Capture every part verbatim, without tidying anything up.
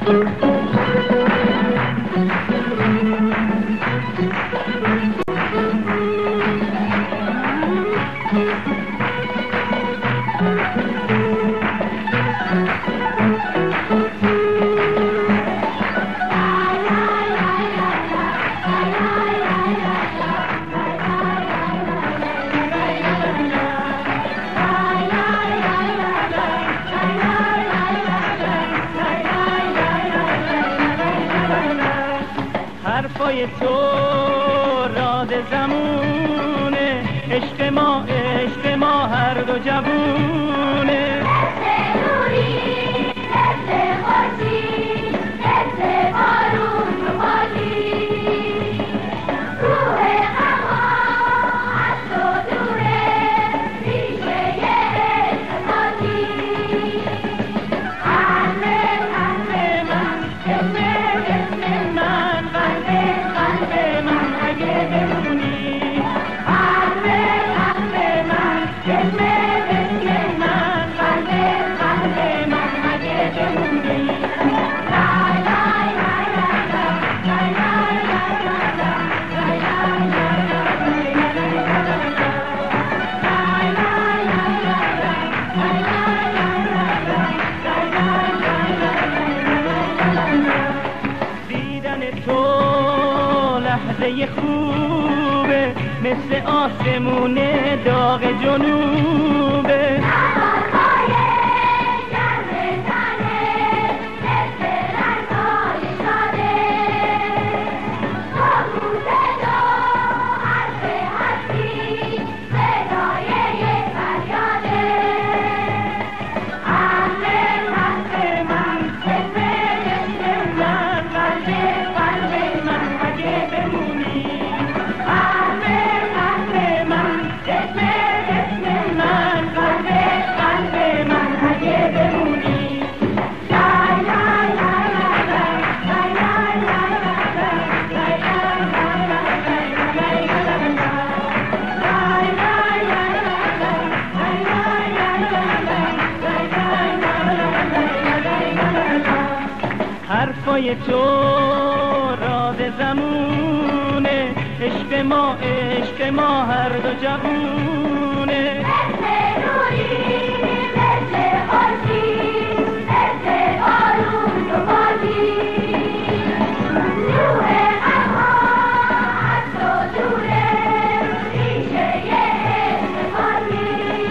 حرفای تو راز زمونه، عشق ما عشق ما هر دو جوونه. مثل نوری مثل خورشید مثل بارون تو باشی، روح غم‌ها از تو دوره ریشه عشق تازی. قلب قلب من اسم اسم من، قلب قلب من اگه بمونی. قلب قلب من اسم اسم من، قلب قلب من اگه بمونی. لای لای لای لای لای لای دیدن تو لحظه خوبه، مثل آسمون داغ جنوبه. نوارهای گرم تنه مثل رنگ‌های شاده، سکوت تو حرف هستی صدای یک فریاده. قلب قلب من اسم اسم من، قلب قلب من اگه بمونی. قلب قلب من اسم اسم من، قلب قلب من اگه بمونی. لای لای لای لای لای لای لای حرفای تو راز زمونه، عشق ما عشق ما هر دو جوونه. مثل نوری مثل خورشید مثل بارون تو باشی، روح غم‌ها از تو دوره ریشه عشق تازی.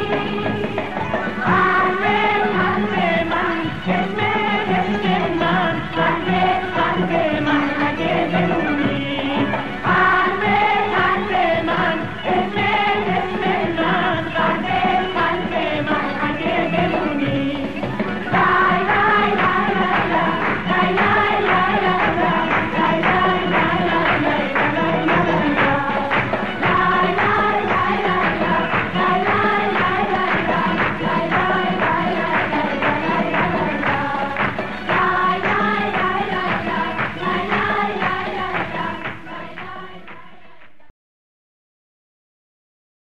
قلب قلب من اسم اسم من، قلب قلب